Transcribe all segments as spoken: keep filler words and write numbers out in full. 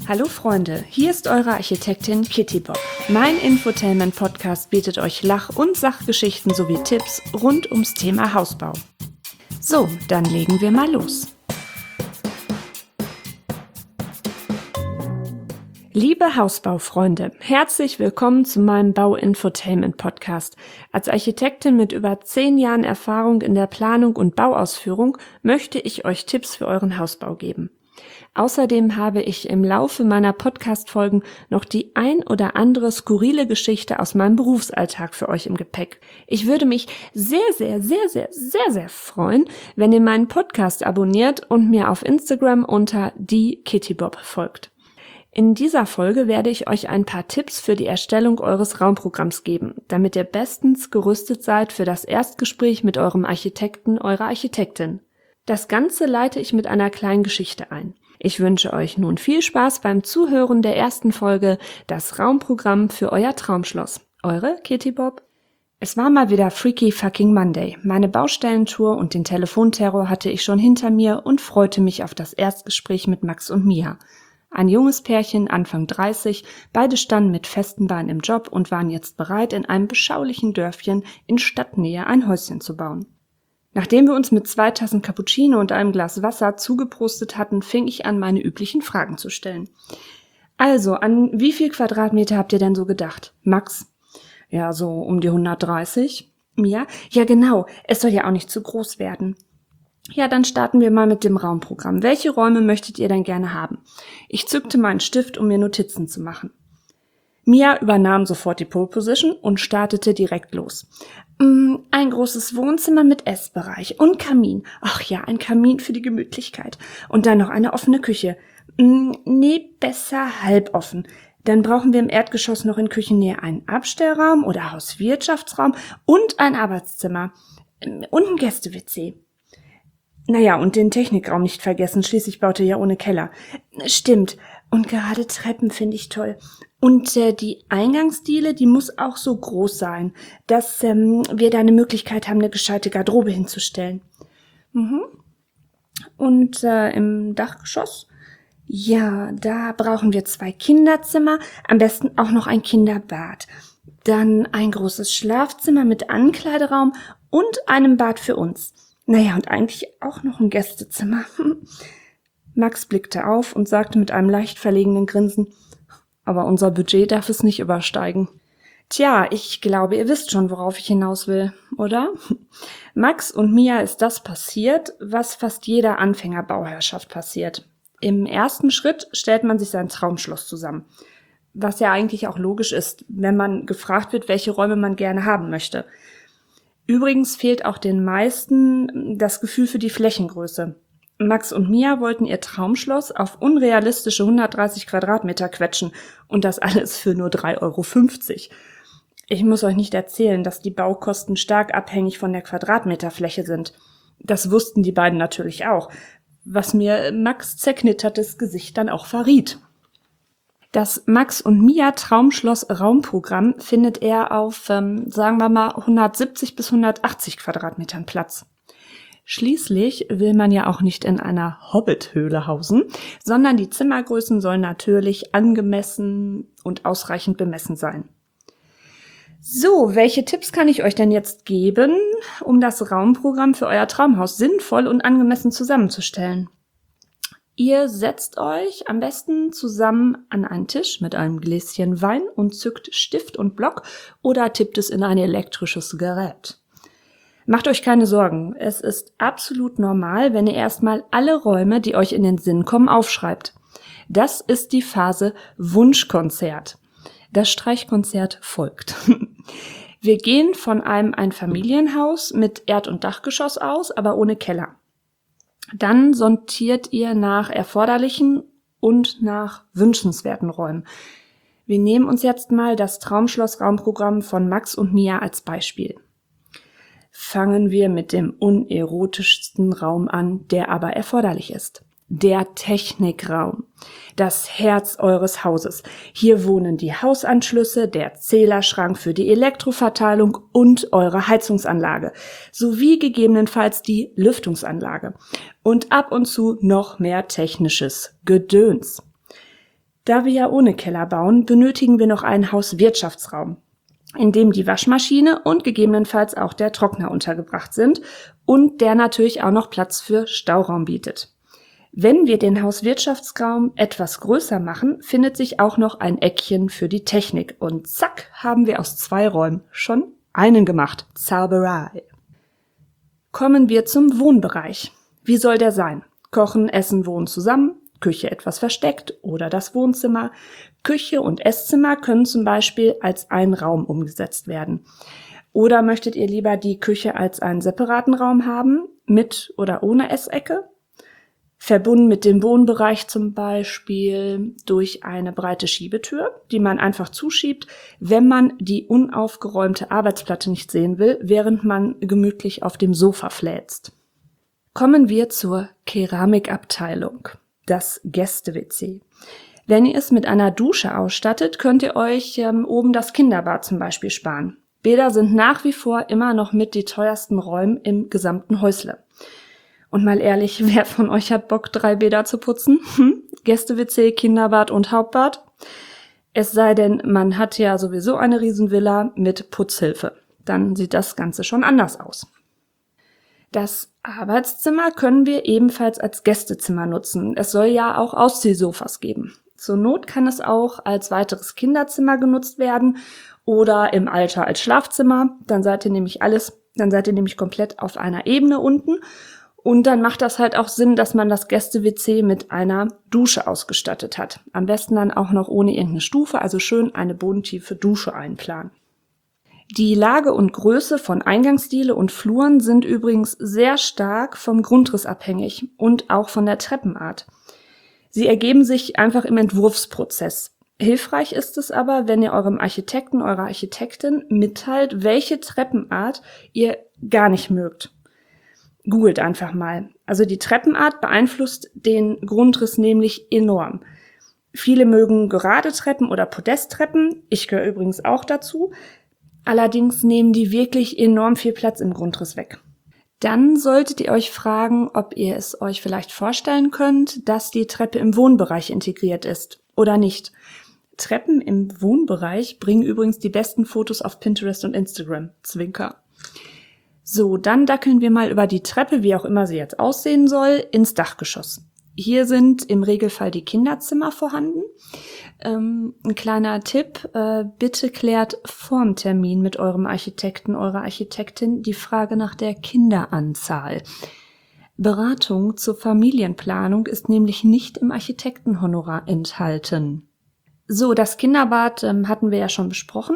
Hallo Freunde, hier ist eure Architektin Kitty Bob. Mein Infotainment-Podcast bietet euch Lach- und Sachgeschichten sowie Tipps rund ums Thema Hausbau. So, dann legen wir mal los. Liebe Hausbaufreunde, herzlich willkommen zu meinem Bau-Infotainment-Podcast. Als Architektin mit über zehn Jahren Erfahrung in der Planung und Bauausführung möchte ich euch Tipps für euren Hausbau geben. Außerdem habe ich im Laufe meiner Podcast-Folgen noch die ein oder andere skurrile Geschichte aus meinem Berufsalltag für euch im Gepäck. Ich würde mich sehr, sehr, sehr, sehr, sehr, sehr freuen, wenn ihr meinen Podcast abonniert und mir auf Instagram unter die Kitty Bob folgt. In dieser Folge werde ich euch ein paar Tipps für die Erstellung eures Raumprogramms geben, damit ihr bestens gerüstet seid für das Erstgespräch mit eurem Architekten, eurer Architektin. Das Ganze leite ich mit einer kleinen Geschichte ein. Ich wünsche euch nun viel Spaß beim Zuhören der ersten Folge, das Raumprogramm für euer Traumschloss. Eure Kitty Bob. Es war mal wieder Freaky Fucking Monday. Meine Baustellentour und den Telefonterror hatte ich schon hinter mir und freute mich auf das Erstgespräch mit Max und Mia. Ein junges Pärchen, Anfang dreißig, beide standen mit festen Beinen im Job und waren jetzt bereit, in einem beschaulichen Dörfchen in Stadtnähe ein Häuschen zu bauen. Nachdem wir uns mit zwei Tassen Cappuccino und einem Glas Wasser zugeprostet hatten, fing ich an, meine üblichen Fragen zu stellen. Also, an wie viel Quadratmeter habt ihr denn so gedacht? Max? Ja, so um die hundertdreißig. Mia? Ja, genau. Es soll ja auch nicht zu groß werden. Ja, dann starten wir mal mit dem Raumprogramm. Welche Räume möchtet ihr denn gerne haben? Ich zückte meinen Stift, um mir Notizen zu machen. Mia übernahm sofort die Pole Position und startete direkt los. Ein großes Wohnzimmer mit Essbereich und Kamin. Ach ja, ein Kamin für die Gemütlichkeit. Und dann noch eine offene Küche. Nee, besser halboffen. Dann brauchen wir im Erdgeschoss noch in Küchennähe einen Abstellraum oder Hauswirtschaftsraum und ein Arbeitszimmer. Und ein Gäste-W C. Naja, und den Technikraum nicht vergessen, schließlich baut er ja ohne Keller. Stimmt. Und gerade Treppen finde ich toll. Und äh, die Eingangsdiele, die muss auch so groß sein, dass ähm, wir da eine Möglichkeit haben, eine gescheite Garderobe hinzustellen. Mhm. Und äh, im Dachgeschoss? Ja, da brauchen wir zwei Kinderzimmer, am besten auch noch ein Kinderbad. Dann ein großes Schlafzimmer mit Ankleideraum und einem Bad für uns. Naja, und eigentlich auch noch ein Gästezimmer. Max blickte auf und sagte mit einem leicht verlegenen Grinsen, aber unser Budget darf es nicht übersteigen. Tja, ich glaube, ihr wisst schon, worauf ich hinaus will, oder? Max und Mia ist das passiert, was fast jeder Anfängerbauherrschaft passiert. Im ersten Schritt stellt man sich sein Traumschloss zusammen. Was ja eigentlich auch logisch ist, wenn man gefragt wird, welche Räume man gerne haben möchte. Übrigens fehlt auch den meisten das Gefühl für die Flächengröße. Max und Mia wollten ihr Traumschloss auf unrealistische hundertdreißig Quadratmeter quetschen und das alles für nur drei Euro fünfzig. Ich muss euch nicht erzählen, dass die Baukosten stark abhängig von der Quadratmeterfläche sind. Das wussten die beiden natürlich auch, was mir Max zerknittertes Gesicht dann auch verriet. Das Max und Mia Traumschloss Raumprogramm findet er auf, ähm, sagen wir mal, hundertsiebzig bis hundertachtzig Quadratmetern Platz. Schließlich will man ja auch nicht in einer Hobbithöhle hausen, sondern die Zimmergrößen sollen natürlich angemessen und ausreichend bemessen sein. So, welche Tipps kann ich euch denn jetzt geben, um das Raumprogramm für euer Traumhaus sinnvoll und angemessen zusammenzustellen? Ihr setzt euch am besten zusammen an einen Tisch mit einem Gläschen Wein und zückt Stift und Block oder tippt es in ein elektrisches Gerät. Macht euch keine Sorgen, es ist absolut normal, wenn ihr erstmal alle Räume, die euch in den Sinn kommen, aufschreibt. Das ist die Phase Wunschkonzert. Das Streichkonzert folgt. Wir gehen von einem Einfamilienhaus mit Erd- und Dachgeschoss aus, aber ohne Keller. Dann sortiert ihr nach erforderlichen und nach wünschenswerten Räumen. Wir nehmen uns jetzt mal das Traumschloss-Raumprogramm von Max und Mia als Beispiel. Fangen wir mit dem unerotischsten Raum an, der aber erforderlich ist. Der Technikraum. Das Herz eures Hauses. Hier wohnen die Hausanschlüsse, der Zählerschrank für die Elektroverteilung und eure Heizungsanlage. Sowie gegebenenfalls die Lüftungsanlage. Und ab und zu noch mehr technisches Gedöns. Da wir ja ohne Keller bauen, benötigen wir noch einen Hauswirtschaftsraum, in dem die Waschmaschine und gegebenenfalls auch der Trockner untergebracht sind und der natürlich auch noch Platz für Stauraum bietet. Wenn wir den Hauswirtschaftsraum etwas größer machen, findet sich auch noch ein Eckchen für die Technik und zack, haben wir aus zwei Räumen schon einen gemacht. Zauberei. Kommen wir zum Wohnbereich. Wie soll der sein? Kochen, Essen, Wohnen zusammen, Küche etwas versteckt oder das Wohnzimmer. Küche und Esszimmer können zum Beispiel als ein Raum umgesetzt werden. Oder möchtet ihr lieber die Küche als einen separaten Raum haben, mit oder ohne Essecke? Verbunden mit dem Wohnbereich zum Beispiel durch eine breite Schiebetür, die man einfach zuschiebt, wenn man die unaufgeräumte Arbeitsplatte nicht sehen will, während man gemütlich auf dem Sofa fläzt. Kommen wir zur Keramikabteilung, das Gäste-W C. Wenn ihr es mit einer Dusche ausstattet, könnt ihr euch ähm, oben das Kinderbad zum Beispiel sparen. Bäder sind nach wie vor immer noch mit die teuersten Räume im gesamten Häusle. Und mal ehrlich, wer von euch hat Bock, drei Bäder zu putzen? Hm? Gäste-W C, Kinderbad und Hauptbad? Es sei denn, man hat ja sowieso eine Riesenvilla mit Putzhilfe. Dann sieht das Ganze schon anders aus. Das Arbeitszimmer können wir ebenfalls als Gästezimmer nutzen. Es soll ja auch Ausziehsofas geben. Zur Not kann es auch als weiteres Kinderzimmer genutzt werden oder im Alter als Schlafzimmer. Dann seid ihr nämlich alles, dann seid ihr nämlich komplett auf einer Ebene unten. Und dann macht das halt auch Sinn, dass man das Gäste-W C mit einer Dusche ausgestattet hat. Am besten dann auch noch ohne irgendeine Stufe, also schön eine bodentiefe Dusche einplanen. Die Lage und Größe von Eingangsdiele und Fluren sind übrigens sehr stark vom Grundriss abhängig und auch von der Treppenart. Sie ergeben sich einfach im Entwurfsprozess. Hilfreich ist es aber, wenn ihr eurem Architekten, eurer Architektin mitteilt, welche Treppenart ihr gar nicht mögt. Googelt einfach mal. Also die Treppenart beeinflusst den Grundriss nämlich enorm. Viele mögen gerade Treppen oder Podesttreppen. Ich gehöre übrigens auch dazu. Allerdings nehmen die wirklich enorm viel Platz im Grundriss weg. Dann solltet ihr euch fragen, ob ihr es euch vielleicht vorstellen könnt, dass die Treppe im Wohnbereich integriert ist oder nicht. Treppen im Wohnbereich bringen übrigens die besten Fotos auf Pinterest und Instagram. Zwinker. So, dann dackeln wir mal über die Treppe, wie auch immer sie jetzt aussehen soll, ins Dachgeschoss. Hier sind im Regelfall die Kinderzimmer vorhanden. Ähm, ein kleiner Tipp, äh, bitte klärt vorm Termin mit eurem Architekten, eurer Architektin die Frage nach der Kinderanzahl. Beratung zur Familienplanung ist nämlich nicht im Architektenhonorar enthalten. So, das Kinderbad ähm, hatten wir ja schon besprochen.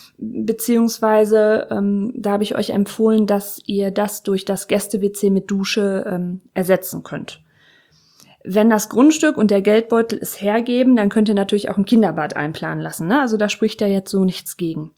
Beziehungsweise ähm, da habe ich euch empfohlen, dass ihr das durch das Gäste-W C mit Dusche ähm, ersetzen könnt. Wenn das Grundstück und der Geldbeutel es hergeben, dann könnt ihr natürlich auch ein Kinderbad einplanen lassen, ne? Also da spricht ja jetzt so nichts gegen.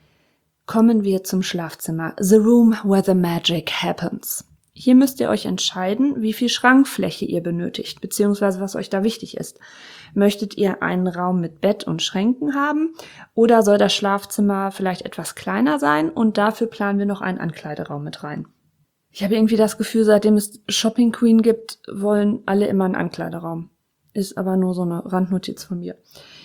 Kommen wir zum Schlafzimmer. The room where the magic happens. Hier müsst ihr euch entscheiden, wie viel Schrankfläche ihr benötigt, beziehungsweise was euch da wichtig ist. Möchtet ihr einen Raum mit Bett und Schränken haben oder soll das Schlafzimmer vielleicht etwas kleiner sein und dafür planen wir noch einen Ankleideraum mit rein? Ich habe irgendwie das Gefühl, seitdem es Shopping Queen gibt, wollen alle immer einen Ankleideraum. Ist aber nur so eine Randnotiz von mir.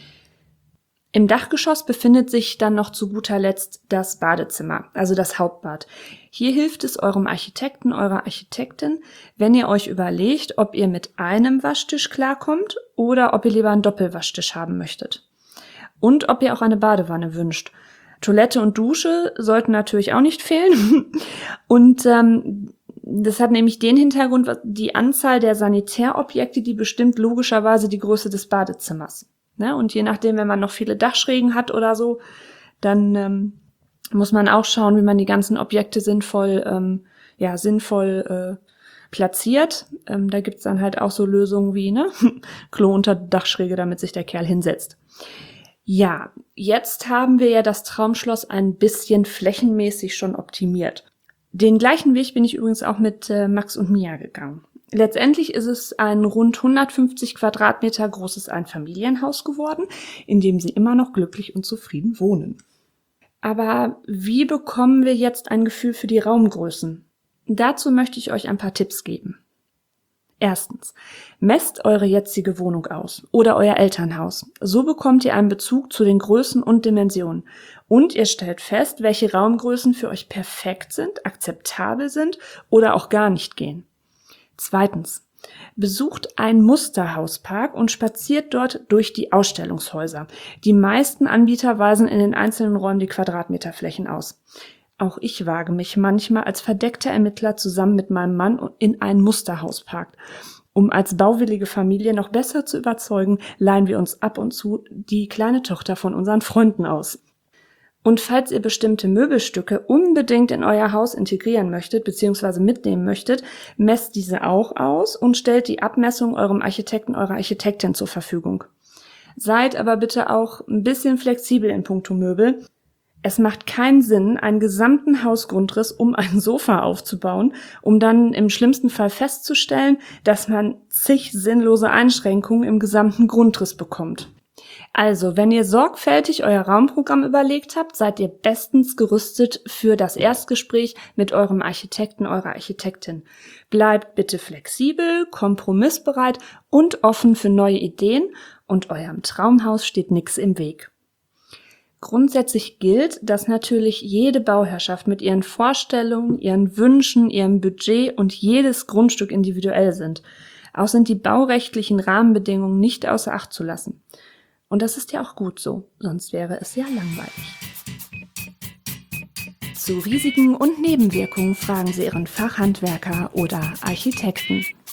Im Dachgeschoss befindet sich dann noch zu guter Letzt das Badezimmer, also das Hauptbad. Hier hilft es eurem Architekten, eurer Architektin, wenn ihr euch überlegt, ob ihr mit einem Waschtisch klarkommt oder ob ihr lieber einen Doppelwaschtisch haben möchtet. Und ob ihr auch eine Badewanne wünscht. Toilette und Dusche sollten natürlich auch nicht fehlen. Und ähm, das hat nämlich den Hintergrund, die Anzahl der Sanitärobjekte, die bestimmt logischerweise die Größe des Badezimmers. Ne? Und je nachdem, wenn man noch viele Dachschrägen hat oder so, dann ähm, muss man auch schauen, wie man die ganzen Objekte sinnvoll, ähm, ja, sinnvoll äh, platziert. Ähm, da gibt's dann halt auch so Lösungen wie, ne, Klo unter Dachschräge, damit sich der Kerl hinsetzt. Ja, jetzt haben wir ja das Traumschloss ein bisschen flächenmäßig schon optimiert. Den gleichen Weg bin ich übrigens auch mit äh, Max und Mia gegangen. Letztendlich ist es ein rund hundertfünfzig Quadratmeter großes Einfamilienhaus geworden, in dem sie immer noch glücklich und zufrieden wohnen. Aber wie bekommen wir jetzt ein Gefühl für die Raumgrößen? Dazu möchte ich euch ein paar Tipps geben. Erstens. Messt eure jetzige Wohnung aus oder euer Elternhaus. So bekommt ihr einen Bezug zu den Größen und Dimensionen. Und ihr stellt fest, welche Raumgrößen für euch perfekt sind, akzeptabel sind oder auch gar nicht gehen. Zweitens. Besucht einen Musterhauspark und spaziert dort durch die Ausstellungshäuser. Die meisten Anbieter weisen in den einzelnen Räumen die Quadratmeterflächen aus. Auch ich wage mich manchmal als verdeckter Ermittler zusammen mit meinem Mann in einen Musterhauspark. Um als bauwillige Familie noch besser zu überzeugen, leihen wir uns ab und zu die kleine Tochter von unseren Freunden aus. Und falls ihr bestimmte Möbelstücke unbedingt in euer Haus integrieren möchtet bzw. mitnehmen möchtet, messt diese auch aus und stellt die Abmessung eurem Architekten, eurer Architektin zur Verfügung. Seid aber bitte auch ein bisschen flexibel in puncto Möbel. Es macht keinen Sinn, einen gesamten Hausgrundriss um ein Sofa aufzubauen, um dann im schlimmsten Fall festzustellen, dass man zig sinnlose Einschränkungen im gesamten Grundriss bekommt. Also, wenn ihr sorgfältig euer Raumprogramm überlegt habt, seid ihr bestens gerüstet für das Erstgespräch mit eurem Architekten, eurer Architektin. Bleibt bitte flexibel, kompromissbereit und offen für neue Ideen und eurem Traumhaus steht nichts im Weg. Grundsätzlich gilt, dass natürlich jede Bauherrschaft mit ihren Vorstellungen, ihren Wünschen, ihrem Budget und jedes Grundstück individuell sind. Auch sind die baurechtlichen Rahmenbedingungen nicht außer Acht zu lassen. Und das ist ja auch gut so, sonst wäre es ja langweilig. Zu Risiken und Nebenwirkungen fragen Sie Ihren Fachhandwerker oder Architekten.